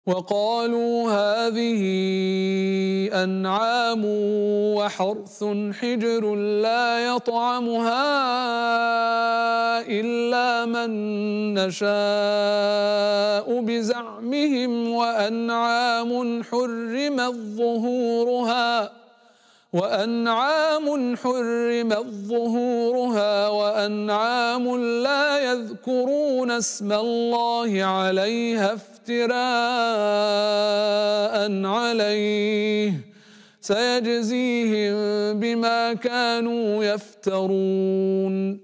وقالوا هذه أنعام وحرث حجر لا يطعمها إلا من نشاء بزعمهم وأنعام حرمت ظهورها وأنعام لا يذكرون اسم الله عليها افتراء عليه سيجزيهم بما كانوا يفترون.